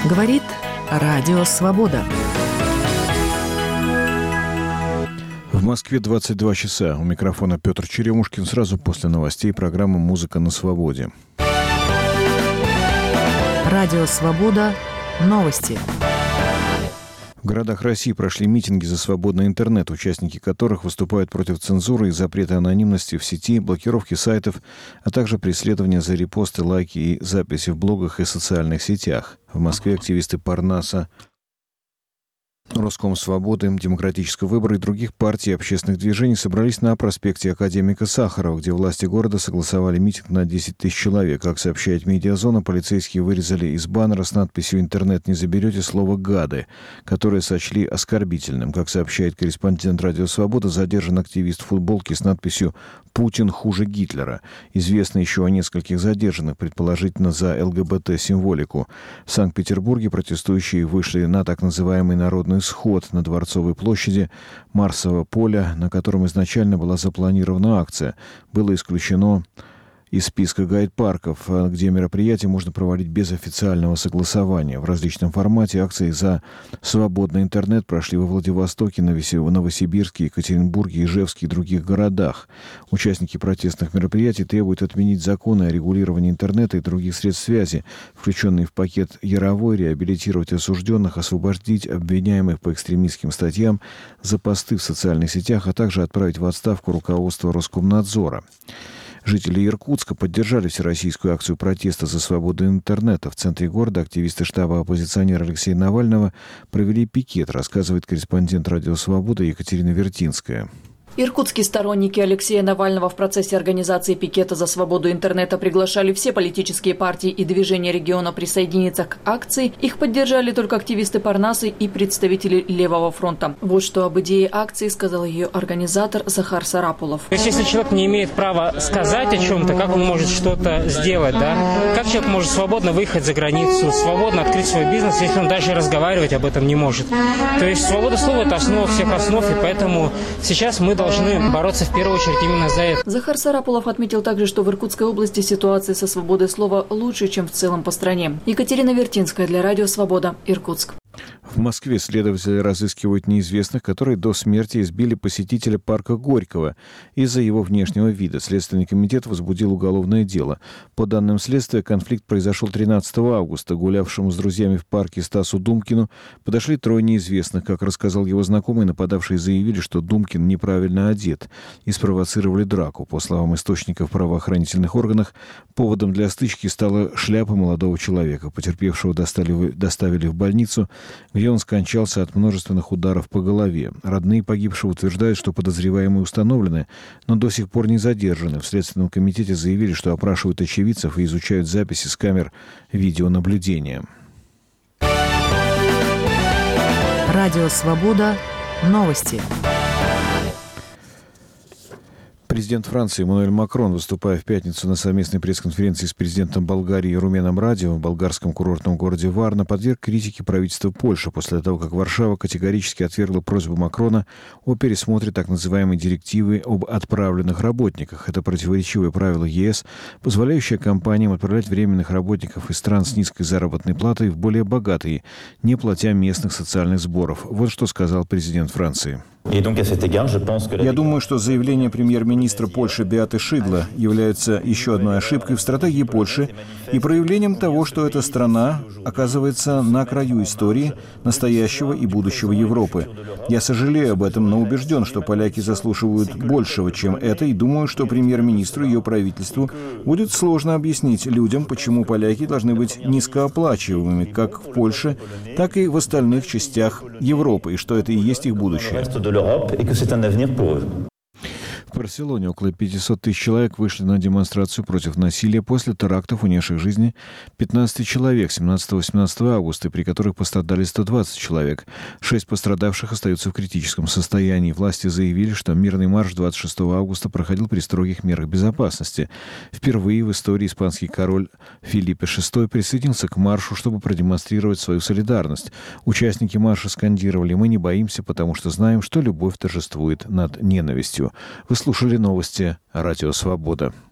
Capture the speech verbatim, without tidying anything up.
Говорит Радио Свобода. В Москве двадцать два часа. У микрофона Петр Черемушкин. Сразу после новостей программа «Музыка на свободе». Радио Свобода. Новости. В городах России прошли митинги за свободный интернет, участники которых выступают против цензуры и запрета анонимности в сети, блокировки сайтов, а также преследования за репосты, лайки и записи в блогах и социальных сетях. В Москве активисты Парнаса, Роском Свободы, Демократического выбора и других партий и общественных движений собрались на проспекте Академика Сахарова, где власти города согласовали митинг на десять тысяч человек. Как сообщает «Медиазона», полицейские вырезали из баннера с надписью «Интернет не заберете» слово «гады», которое сочли оскорбительным. Как сообщает корреспондент «Радио Свобода», задержан активист в футболке с надписью «Путин хуже Гитлера». Известно еще о нескольких задержанных, предположительно за ЛГБТ-символику. В Санкт-Петербурге протестующие вышли на так называемый народный сход на Дворцовой площади Марсового поля, на котором изначально была запланирована акция. Было исключено из списка гайд-парков, где мероприятие можно проводить без официального согласования. В различном формате акции за свободный интернет прошли во Владивостоке, Новосибирске, Екатеринбурге, Ижевске и других городах. Участники протестных мероприятий требуют отменить законы о регулировании интернета и других средств связи, включенные в пакет Яровой, реабилитировать осужденных, освободить обвиняемых по экстремистским статьям за посты в социальных сетях, а также отправить в отставку руководство Роскомнадзора. Жители Иркутска поддержали всероссийскую акцию протеста за свободу интернета. В центре города активисты штаба оппозиционера Алексея Навального провели пикет, рассказывает корреспондент «Радио Свобода» Екатерина Вертинская. Иркутские сторонники Алексея Навального в процессе организации пикета за свободу интернета приглашали все политические партии и движения региона присоединиться к акции. Их поддержали только активисты Парнасы и представители Левого фронта. Вот что об идее акции сказал ее организатор Захар Сарапулов. То есть, если человек не имеет права сказать о чем-то, как он может что-то сделать, да? Как человек может свободно выехать за границу, свободно открыть свой бизнес, если он даже разговаривать об этом не может? То есть, свобода слова – это основа всех основ, и поэтому сейчас мы должны должны бороться в первую очередь именно за это. Захар Сарапулов отметил также, что в Иркутской области ситуация со свободой слова лучше, чем в целом по стране. Екатерина Вертинская для Радио Свобода, Иркутск. В Москве следователи разыскивают неизвестных, которые до смерти избили посетителя парка Горького из-за его внешнего вида. Следственный комитет возбудил уголовное дело. По данным следствия, конфликт произошел тринадцатого августа. Гулявшему с друзьями в парке Стасу Думкину подошли трое неизвестных. Как рассказал его знакомый, нападавшие заявили, что Думкин неправильно одет, и спровоцировали драку. По словам источников в правоохранительных органах, поводом для стычки стала шляпа молодого человека. Потерпевшего достали, доставили в больницу, где он скончался от множественных ударов по голове. Родные погибшего утверждают, что подозреваемые установлены, но до сих пор не задержаны. В Следственном комитете заявили, что опрашивают очевидцев и изучают записи с камер видеонаблюдения. Радио Свобода. Новости. Президент Франции Эммануэль Макрон, выступая в пятницу на совместной пресс-конференции с президентом Болгарии Руменом Радевым в болгарском курортном городе Варна, подверг критике правительства Польши после того, как Варшава категорически отвергла просьбу Макрона о пересмотре так называемой директивы об отправленных работниках. Это противоречивое правило ЕС, позволяющее компаниям отправлять временных работников из стран с низкой заработной платой в более богатые, не платя местных социальных сборов. Вот что сказал президент Франции. Я думаю, что заявление премьер-министра Польши Беаты Шидла является еще одной ошибкой в стратегии Польши и проявлением того, что эта страна оказывается на краю истории настоящего и будущего Европы. Я сожалею об этом, но убежден, что поляки заслуживают большего, чем это, и думаю, что премьер-министру и ее правительству будет сложно объяснить людям, почему поляки должны быть низкооплачиваемыми как в Польше, так и в остальных частях Европы, и что это и есть их будущее. В Барселоне около пятьсот тысяч человек вышли на демонстрацию против насилия после терактов, унесших жизни пятнадцати человек семнадцатого-восемнадцатого августа, при которых пострадали сто двадцать человек. Шесть пострадавших остаются в критическом состоянии. Власти заявили, что мирный марш двадцать шестого августа проходил при строгих мерах безопасности. Впервые в истории испанский король Филиппе шестой присоединился к маршу, чтобы продемонстрировать свою солидарность. Участники марша скандировали: «Мы не боимся, потому что знаем, что любовь торжествует над ненавистью». Вы слушали новости Радио Свобода.